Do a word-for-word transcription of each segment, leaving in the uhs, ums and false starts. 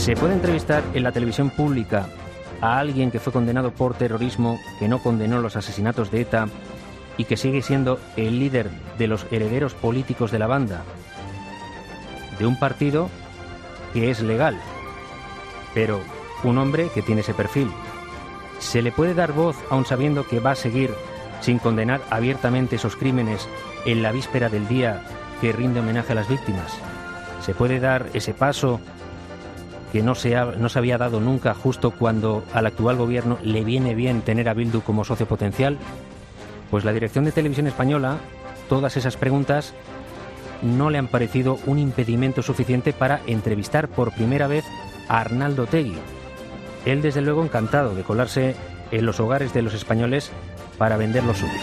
¿Se puede entrevistar en la televisión pública a alguien que fue condenado por terrorismo, que no condenó los asesinatos de ETA y que sigue siendo el líder de los herederos políticos de la banda, de un partido que es legal, pero un hombre que tiene ese perfil? ¿Se le puede dar voz aun sabiendo que va a seguir sin condenar abiertamente esos crímenes en la víspera del día que rinde homenaje a las víctimas? ¿Se puede dar ese paso que no se, ha, no se había dado nunca justo cuando al actual gobierno le viene bien tener a Bildu como socio potencial? Pues la Dirección de Televisión Española, todas esas preguntas no le han parecido un impedimento suficiente para entrevistar por primera vez a Arnaldo Otegi. Él, desde luego, encantado de colarse en los hogares de los españoles para vender lo suyo.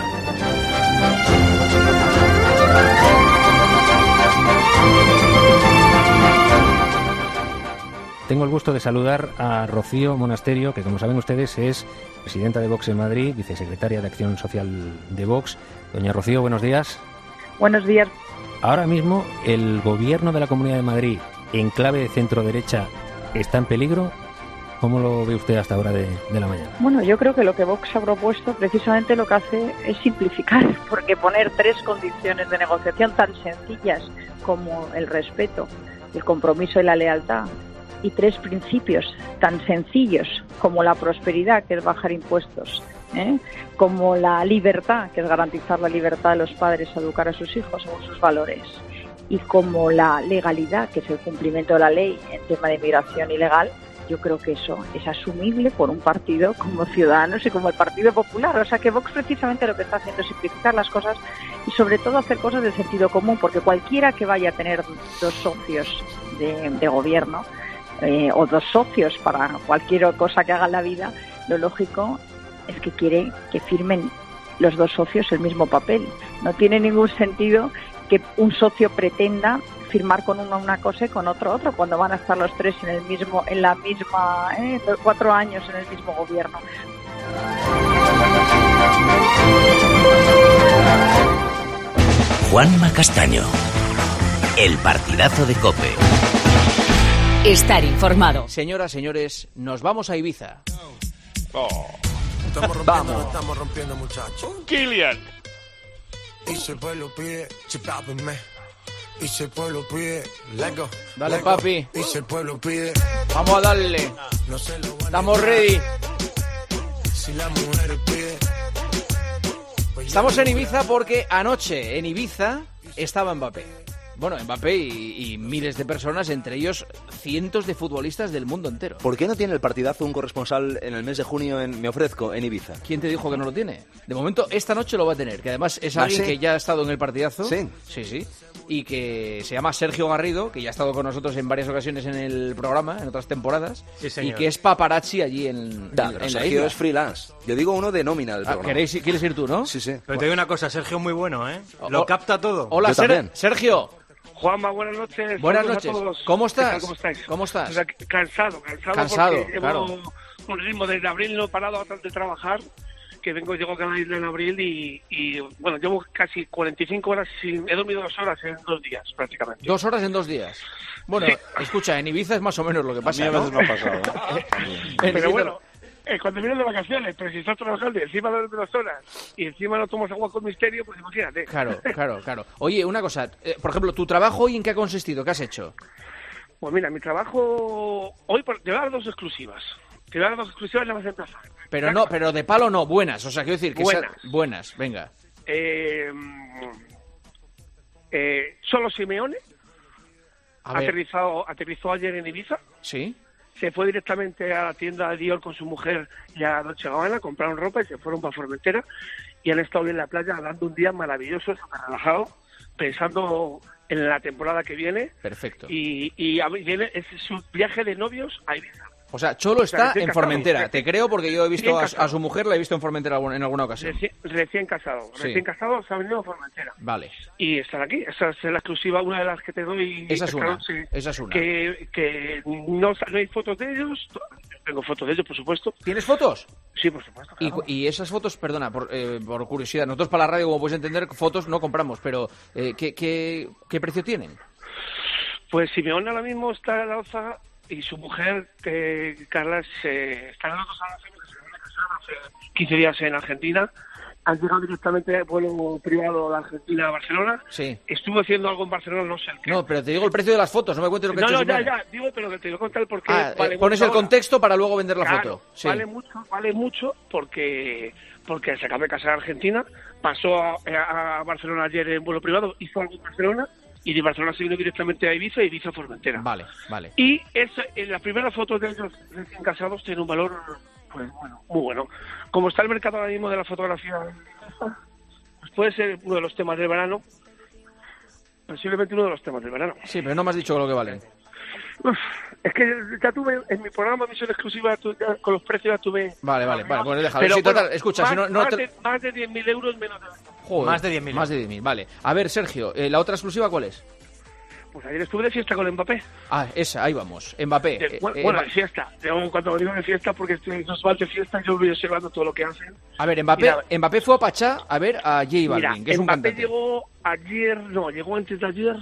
Tengo el gusto de saludar a Rocío Monasterio, que, como saben ustedes, es presidenta de Vox en Madrid, vicesecretaria de Acción Social de Vox. Doña Rocío, buenos días. Buenos días. Ahora mismo, ¿el gobierno de la Comunidad de Madrid, en clave de centro-derecha, está en peligro? ¿Cómo lo ve usted hasta ahora de, de la mañana? Bueno, yo creo que lo que Vox ha propuesto precisamente lo que hace es simplificar, porque poner tres condiciones de negociación tan sencillas como el respeto, el compromiso y la lealtad, y tres principios tan sencillos como la prosperidad, que es bajar impuestos, ¿eh? como la libertad, que es garantizar la libertad de los padres a educar a sus hijos según sus valores, y como la legalidad, que es el cumplimiento de la ley en tema de inmigración ilegal. Yo creo que eso es asumible por un partido como Ciudadanos y como el Partido Popular. O sea que Vox precisamente lo que está haciendo es simplificar las cosas y sobre todo hacer cosas de sentido común, porque cualquiera que vaya a tener dos socios de, de gobierno eh, o dos socios para cualquier cosa que haga en la vida, lo lógico es que quiere que firmen los dos socios el mismo papel. No tiene ningún sentido que un socio pretenda firmar con uno una cosa y con otro otro, cuando van a estar los tres en el mismo, en la misma, eh, cuatro años en el mismo gobierno. Juanma Castaño, el partidazo de COPE. Estar informado. Señoras, señores, nos vamos a Ibiza. Oh. Estamos rompiendo, Vamos. no estamos rompiendo, muchachos. Kylian. Y si el pueblo pide, chipápenme. Y si el pueblo pide, lego. Dale, lego. papi. Y si el pueblo pide, Vamos a darle. no se lo van a Estamos negar. ready. Si la mujer pide, pues Estamos ya en no Ibiza porque anoche en Ibiza estaba Mbappé. Bueno, Mbappé y, y miles de personas, entre ellos cientos de futbolistas del mundo entero. ¿Por qué no tiene el partidazo un corresponsal en el mes de junio en Me Ofrezco, en Ibiza? ¿Quién te dijo que no lo tiene? De momento, esta noche lo va a tener, que además es ¿Ah, alguien sí? que ya ha estado en el partidazo. Sí. Sí, sí. Y que se llama Sergio Garrido, que ya ha estado con nosotros en varias ocasiones en el programa, en otras temporadas. Sí, señor. Y que es paparazzi allí en, Da, en- pero en la Sergio isla. es freelance. Yo digo uno de nómina del Ah, programa. ¿queréis, ¿Quieres ir tú, no? Sí, sí. Pero te digo una cosa, Sergio es muy bueno, ¿eh? O- Lo capta todo. Hola, Yo Ser- también. Sergio. Juanma, buenas noches. Buenas Saludos a noches. todos. ¿Cómo ¿Qué tal? estás? ¿Cómo estáis? ¿Cómo estás? Pues aquí, cansado, cansado, Cansado, porque llevo claro. un ritmo desde abril, no he parado bastante de trabajar, que vengo, llego a la isla en abril y, y, bueno, llevo casi cuarenta y cinco horas, sin, he dormido dos horas en dos días, prácticamente. Dos horas en dos días. Bueno, Sí. escucha, en Ibiza es más o menos lo que pasa, a ¿no? veces me ha pasado, ¿eh? En Pero Ibiza- bueno, eh, cuando vienes de vacaciones, pero si estás trabajando y encima duermes dos horas y encima no tomas agua con misterio, pues imagínate. Claro, claro, claro. Oye, una cosa, eh, por ejemplo, ¿tu trabajo hoy en qué ha consistido? ¿Qué has hecho? Pues mira, mi trabajo hoy, por- te voy a dar dos exclusivas. Te voy a dar dos exclusivas y las vas a empezar. Pero no, pero de palo no, buenas. O sea, quiero decir que sea- Buenas. buenas, venga. Eh, eh, solo Simeone A ver, aterrizado, aterrizó ayer en Ibiza, ¿sí? se fue directamente a la tienda de Dior con su mujer y a Dolce Gabbana, compraron ropa y se fueron para Formentera y han estado hoy en la playa dando un día maravilloso, súper relajado, pensando en la temporada que viene Perfecto. y, y a- viene es su viaje de novios a Ibiza. O sea, Cholo O sea, está recién en casado, Formentera. recién- Te creo porque yo he visto recién a, casado. a su mujer, la he visto en Formentera algún- en alguna ocasión. Recién, recién casado, Sí. recién casado se ha venido a Formentera. Vale. Y estar aquí, esa es la exclusiva, una de las que te doy. Esa es esta una, noche, esa es una. Que, que no, sa- no hay fotos de ellos, tengo fotos de ellos, por supuesto. ¿Tienes fotos? Sí, por supuesto. Y, claro. y esas fotos, perdona, por, eh, por curiosidad, nosotros para la radio, como puedes entender, fotos no compramos, pero eh, ¿qué, qué, ¿qué precio tienen? Pues Simeone ahora mismo está a la alza y su mujer, que Carla, se están los dos años que se van a casar hace quince días en Argentina. Han llegado directamente de vuelo privado de Argentina a Barcelona. Sí. Estuve haciendo algo en Barcelona, no sé el qué. No, pero te digo el precio de las fotos, no me cuentes lo que No, he no, hecho ya, Simone. ya, digo, pero que te voy a contar el porqué. Ah, vale eh, pones el ahora. contexto para luego vender la Claro, foto. Sí. Vale mucho, vale mucho porque porque se acaba de casar a Argentina, pasó a, a, a Barcelona ayer en vuelo privado, hizo algo en Barcelona y de Barcelona se vino directamente a Ibiza y Ibiza a Formentera. Vale, vale. Y esa, en las primeras fotos de ellos recién casados tiene un valor, pues bueno, muy bueno. Como está el mercado ahora mismo de la fotografía, pues puede ser uno de los temas del verano, posiblemente uno de los temas del verano. Sí, pero no me has dicho lo que valen. Uf, es que ya tuve en mi programa Misión Exclusiva tu, ya, con los precios ya tuve. Vale, vale, vale, bueno, déjalo. Pero Sí, total, bueno, escucha, más, si no, no más, te- de, más de diez mil euros menos de... Joder, Más de diez mil. Más de diez mil, vale. A ver, Sergio, eh, ¿la otra exclusiva cuál es? Pues ayer estuve de fiesta con Mbappé. Ah, esa, ahí vamos. Mbappé. De- eh, bueno, eh, bueno, Mba- de fiesta. Yo, cuando digo de fiesta, porque estoy en van de fiesta, yo voy observando todo lo que hacen. A ver, Mbappé, Mira, Mbappé fue a Pachá a ver a J Balvin, Mira, que es un Mbappé cantante. llegó ayer, no, llegó antes de ayer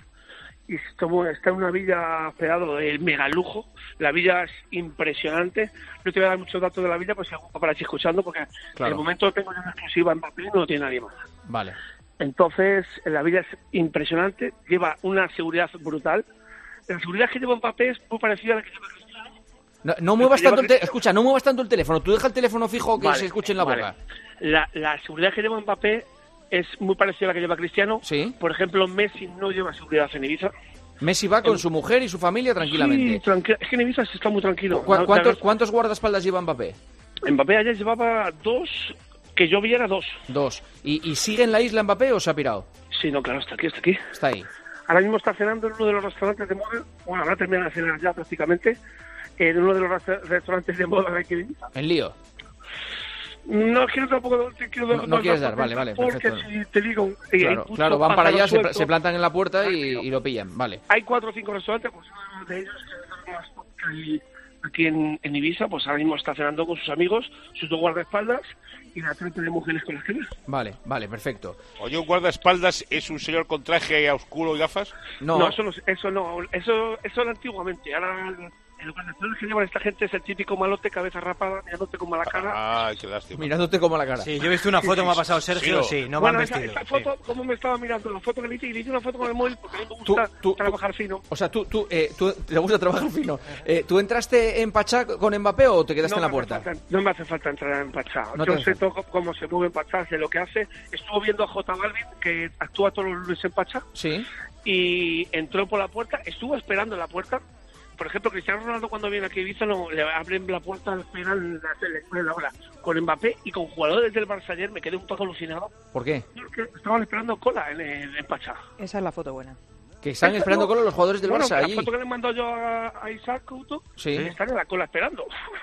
y estuvo, está en una villa hospedado de mega lujo. La villa es impresionante. No te voy a dar muchos datos de la villa, pues si algún paparazzi escuchando, porque Claro. de momento tengo una exclusiva en Mbappé, no tiene nadie más. Vale. Entonces, la villa es impresionante, lleva una seguridad brutal. La seguridad que lleva Mbappé es muy parecida a la que lleva Cristiano. No, no muevas lleva tanto el te- Cristiano. escucha, no muevas tanto el teléfono. Tú deja el teléfono fijo que Vale, se escuche en la vale. boca. La, la seguridad que lleva Mbappé es muy parecida a la que lleva Cristiano. Sí. Por ejemplo, Messi no lleva seguridad en Ibiza. Messi va con su mujer y su familia tranquilamente. Sí, tranquila. Es que en Ibiza se está muy tranquilo. ¿Cu- No, ¿Cuántos, te ¿Cuántos guardaespaldas lleva Mbappé? hagas- Mbappé ayer llevaba dos, que yo viera dos. Dos. ¿Y, y sigue en la isla Mbappé o se ha pirado? Sí, no, claro, está aquí, está aquí. Está ahí. Ahora mismo está cenando en uno de los restaurantes de moda. Bueno, habrá terminado de cenar ya prácticamente. En uno de los resta- restaurantes de moda de aquí de Ibiza. En lío. No quiero tampoco te quiero No- no quieres dar, vale, vale, porque perfecto. si te digo eh, hay Claro, mucho claro, van para pájaro allá, se, suelto. se plantan en la puerta y, y lo pillan. Vale. Hay cuatro o cinco restaurantes, pues uno de ellos que es más top que hay aquí en, en Ibiza, pues ahora mismo está cenando con sus amigos, sus dos guardaespaldas y la trata de mujeres con las que ve. Vale, vale, perfecto. Oye, un guardaespaldas es un señor con traje oscuro y gafas. No, No, eso no, eso no, eso, eso era antiguamente. Ahora el, el guardaespaldas que llevan esta gente es el típico malote, cabeza rapada, mirándote con mala cara. Ay, qué lástima. mirándote como la cara. Sí, yo he visto una foto que me ha pasado Sergio, Sí, sí, no bueno, van esa, vestidos. esta sí. foto, ¿cómo me estaba mirando? La foto que le hice, y le hice una foto con el móvil porque a mí me Tú- gusta tú- trabajar fino. O sea, tú, tú, eh, tú te gusta trabajar fino. Eh, ¿Tú entraste en Pachá con Mbappé o te quedaste en la me puerta? hace falta- no me hace falta entrar en Pachá. No te Yo hace sé falta. todo cómo se mueve en Pachá, sé lo que hace. Estuvo viendo a J Balvin, que actúa todos los lunes en Pachá, Sí. y entró por la puerta, estuvo esperando en la puerta. Por ejemplo, Cristiano Ronaldo cuando viene aquí a Ibiza no, le abren la puerta, le esperan la tele, le la hora. Con Mbappé y con jugadores del Barça ayer me quedé un poco alucinado. ¿Por qué? Porque estaban esperando cola en, en, en Pachá. Esa es la foto buena. Que están esperando con los jugadores del Bueno, Barça la allí. foto que le he mandado yo a, a Isaac Couto, Sí. están en la cola esperando.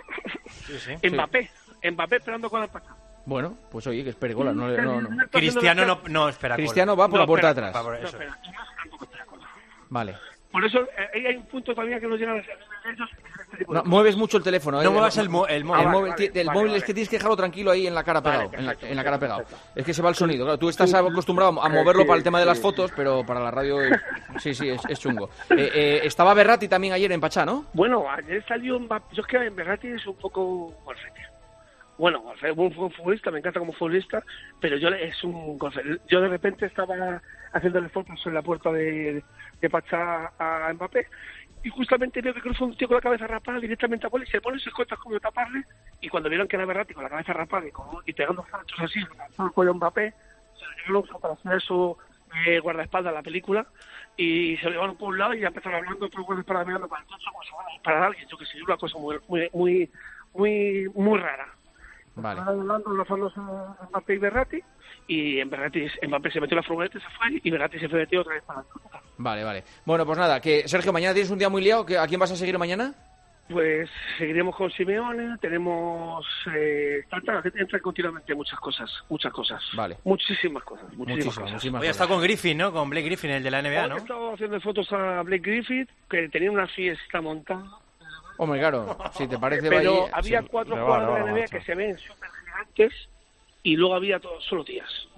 Sí, sí. Mbappé, Mbappé esperando cola en Pachá. Bueno, pues oye, que espere cola. No, no, no. Cristiano no, no espera. Cristiano cola. va por No, la puerta de espera, atrás. Va por No, eso. espera, y más tampoco espera cola. Vale. Por eso eh, ahí hay un punto todavía que no llegan a ser de ellos. Este tipo de No, cosas. mueves mucho el teléfono. No eh. muevas el, mo- el El móvil. vale, móvil, vale, ti- el vale, móvil vale. es que tienes que dejarlo tranquilo ahí en la cara Vale, pegado. en, la, perfecto, en la cara perfecto, pegado. perfecto. Es que se va el sonido. Claro, tú estás Sí, sí. acostumbrado a Eh, moverlo sí, para el tema de las sí. fotos, pero para la radio. es- Sí, sí, es, es chungo. Eh, eh, estaba Berratti también ayer en Pachá, ¿no? Bueno, ayer salió Mbappé. Yo es que Berratti es un poco golfete. Bueno, golfete, es un buen futbolista, me encanta como futbolista, pero yo le- es un golfete. Yo de repente estaba haciéndole fotos en la puerta de, de Pachá a Mbappé y justamente veo que cruza un tío con la cabeza rapada directamente a bola y se pone sus cuentas como de taparle, y cuando vieron que era Berratti con la cabeza rapada y, con- y pegando saltos así, al cuello a Mbappé, se lo llevaron para hacer eso eh, guardaespaldas a la película, y se lo llevaron por un lado y ya empezaron hablando por guardaespaldas mirando para el techo como si fuera a disparar a alguien. Yo que sé, una cosa muy muy muy muy, muy rara. Vale. Estaban hablando los famosos Mbappé y Berratti, y en Berratti, Mbappé se metió en la furgoneta y se fue, y Berratti se fue metido otra vez para la puerta. Vale, vale. Bueno, pues nada, que Sergio, mañana tienes un día muy liado. ¿Que- ¿A quién vas a seguir mañana? Pues seguiremos con Simeone, tenemos... Eh, tanta, entran continuamente muchas cosas, muchas cosas. Vale. Muchísimas cosas, muchísimas Muchísimas, cosas. muchísimas Hoy ha cosas. estado con Griffin, ¿no? Con Blake Griffin, el de la N B A, Hoy ¿no? he estado haciendo fotos a Blake Griffith, que tenía una fiesta montada, Hombre, claro, si te parece... pero va ahí- había sí. cuatro le va, jugadores le va, de la N B A macho. que se ven súper gigantes, y luego había todos solo tías.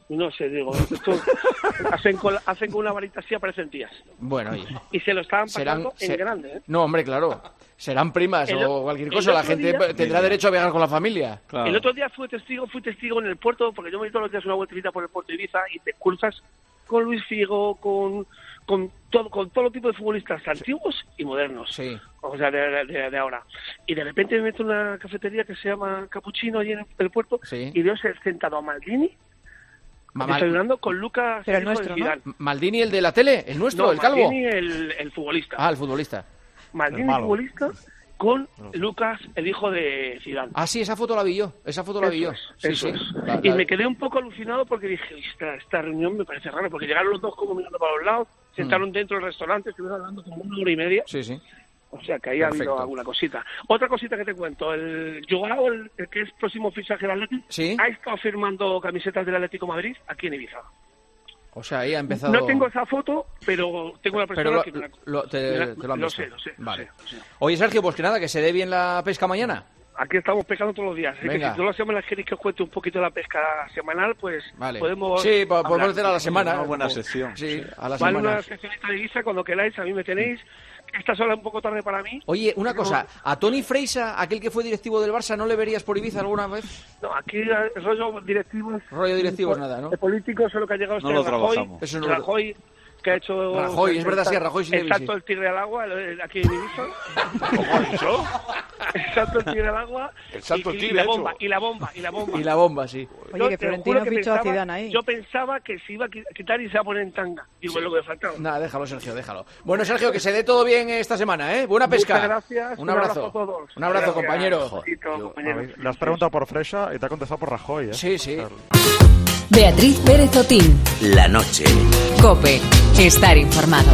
No sé, digo, esto, hacen, con, hacen con una varita así, aparecen tías. Bueno, oye. Y se lo estaban pasando serán, en grande, ¿eh? No, hombre, claro. Serán primas el, o cualquier cosa. La gente día, tendrá derecho a viajar con la familia. Claro. El otro día fui testigo, fui testigo en el puerto, porque yo me doy todos los días una vueltecita por el puerto de Ibiza y te cruzas con Luis Figo, con con todo con todo tipo de futbolistas antiguos y modernos. Sí. O sea, de, de, de ahora. Y de repente me meto en una cafetería que se llama Cappuccino allí en el puerto, sí. Y veo sentado a Maldini desayunando con Lucas, pero el nuestro, ¿no? Maldini, el de la tele, el nuestro, no, el calvo. Maldini, el, el futbolista. Ah, el futbolista. Maldini, el futbolista, con Lucas, el hijo de Zidane. Ah, sí, esa foto la vi yo, esa foto la vi yo. Sí, eso sí. Es. La, la... Y me quedé un poco alucinado porque dije, esta, esta reunión me parece rara, porque llegaron los dos como mirando para los lados, sentaron mm. dentro del restaurante, estuvieron hablando como una hora y media. Sí, sí. O sea, que ahí Perfecto. Ha habido alguna cosita. Otra cosita que te cuento, el Joao, el, el que es próximo fichaje del Atlético, ¿sí? Ha estado firmando camisetas del Atlético de Madrid aquí en Ibiza. O sea, ahí ha empezado... No tengo esa foto, pero tengo una persona lo, que... Me la... lo, te, me la... te lo han lo visto. sé, lo sé. Vale. Lo sé, lo sé. Oye, Sergio, pues que nada, que se dé bien la pesca mañana. Aquí estamos pescando todos los días. Así que si todas las semanas queréis que os cuente un poquito de la pesca semanal, pues vale. podemos... Sí, podemos hacer a la semana. Una buena sección. Sí, a la vale, semana. Una seccionista de Ibiza, cuando queráis, a mí me tenéis... Esta sola es un poco tarde para mí. Oye, una cosa, ¿a Toni Freisa, aquel que fue directivo del Barça, no le verías por Ibiza alguna vez? No, aquí el rollo directivo... Rollo directivo es nada, ¿no? De políticos, solo que ha llegado este no lo Rajoy. Trabajamos. Eso no Rajoy, que ha hecho... Rajoy, es verdad, sí, a Rajoy sí le vi. El salto del tigre al agua, aquí en Ibiza. ¿Cómo ha dicho? El salto del tigre al agua. El salto del tigre, y la bomba, y la bomba, y la bomba. Y la bomba, sí. Oye, yo, que Florentino fichó a Zidane ahí. Yo pensaba que se iba a quitar y se iba a poner en tanga. Digo, sí. Es lo que faltaba. Nada, déjalo, Sergio, déjalo. Bueno, Sergio, que se dé todo bien esta semana, ¿eh? Buena pesca. Muchas gracias. Un abrazo. Un abrazo a todos. Un abrazo, gracias. compañero. Joder, compañero. Le has preguntado por Freisa y te ha contestado por Rajoy, ¿eh? Sí, sí. Beatriz Pérez Otín. La noche. COPE. Estar informado.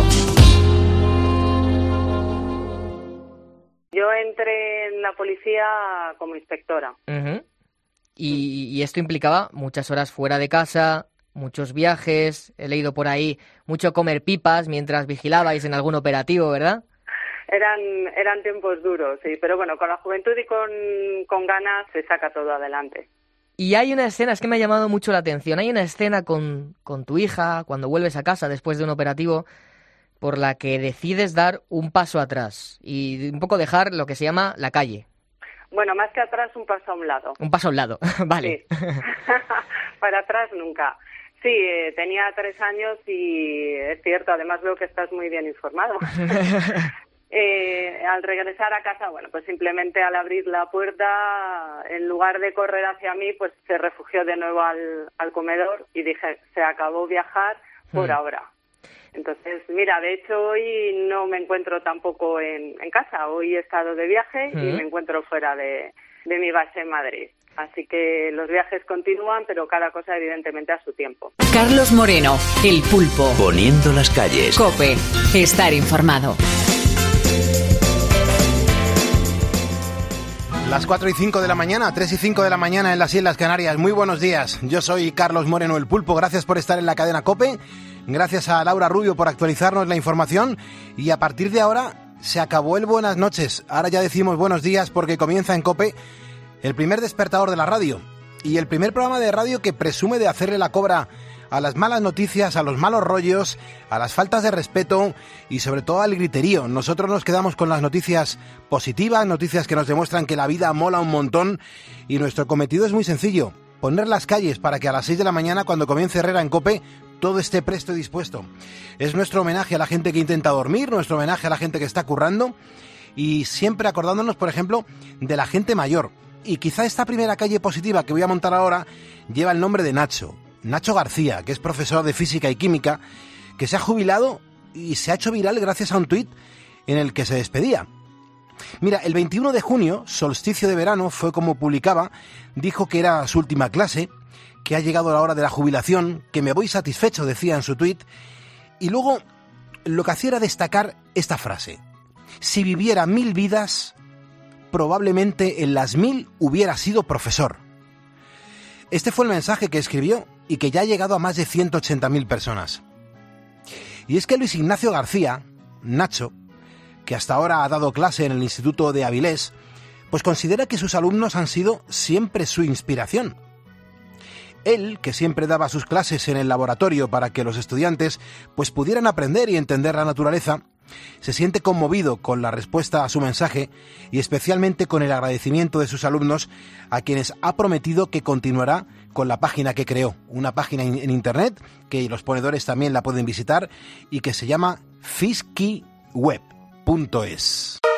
Yo entré en la policía como inspectora. Uh-huh. y, y esto implicaba muchas horas fuera de casa, muchos viajes, he leído por ahí mucho comer pipas mientras vigilabais en algún operativo, ¿verdad? Eran eran tiempos duros, sí, pero bueno, con la juventud y con, con ganas se saca todo adelante. Y hay una escena, es que me ha llamado mucho la atención, hay una escena con, con tu hija cuando vuelves a casa después de un operativo por la que decides dar un paso atrás y un poco dejar lo que se llama la calle. Bueno, más que atrás, un paso a un lado. Un paso a un lado, vale. Sí. Para atrás nunca. Sí, eh, tenía tres años y es cierto, además veo que estás muy bien informado. eh, al regresar a casa, bueno, pues simplemente al abrir la puerta, en lugar de correr hacia mí, pues se refugió de nuevo al, al comedor y dije, se acabó viajar por hmm. ahora. Entonces, mira, de hecho hoy no me encuentro tampoco en, en casa. Hoy he estado de viaje uh-huh. y me encuentro fuera de, de mi base en Madrid. Así que los viajes continúan, pero cada cosa evidentemente a su tiempo. Carlos Moreno, El Pulpo. Poniendo las calles. COPE. Estar informado. Las cuatro y cinco de la mañana, tres y cinco de la mañana en las Islas Canarias. Muy buenos días. Yo soy Carlos Moreno, El Pulpo. Gracias por estar en la cadena COPE. Gracias a Laura Rubio por actualizarnos la información. Y a partir de ahora se acabó el buenas noches. Ahora ya decimos buenos días porque comienza en COPE el primer despertador de la radio. Y el primer programa de radio que presume de hacerle la cobra a las malas noticias, a los malos rollos, a las faltas de respeto y sobre todo al griterío. Nosotros nos quedamos con las noticias positivas, noticias que nos demuestran que la vida mola un montón y nuestro cometido es muy sencillo, poner las calles para que a las seis de la mañana cuando comience Herrera en COPE todo esté presto y dispuesto. Es nuestro homenaje a la gente que intenta dormir, nuestro homenaje a la gente que está currando y siempre acordándonos, por ejemplo, de la gente mayor. Y quizá esta primera calle positiva que voy a montar ahora lleva el nombre de Nacho. Nacho García, que es profesor de física y química, que se ha jubilado y se ha hecho viral gracias a un tuit en el que se despedía. Mira, el veintiuno de junio, solsticio de verano, fue como publicaba, dijo que era su última clase, que ha llegado la hora de la jubilación, que me voy satisfecho, decía en su tuit, y luego lo que hacía era destacar esta frase: si viviera mil vidas, probablemente en las mil hubiera sido profesor. Este fue el mensaje que escribió y que ya ha llegado a más de ciento ochenta mil personas. Y es que Luis Ignacio García, Nacho, que hasta ahora ha dado clase en el Instituto de Avilés, pues considera que sus alumnos han sido siempre su inspiración. Él, que siempre daba sus clases en el laboratorio para que los estudiantes pues pudieran aprender y entender la naturaleza, se siente conmovido con la respuesta a su mensaje y especialmente con el agradecimiento de sus alumnos, a quienes ha prometido que continuará con la página que creó, una página en internet que los ponedores también la pueden visitar y que se llama fisky web punto es.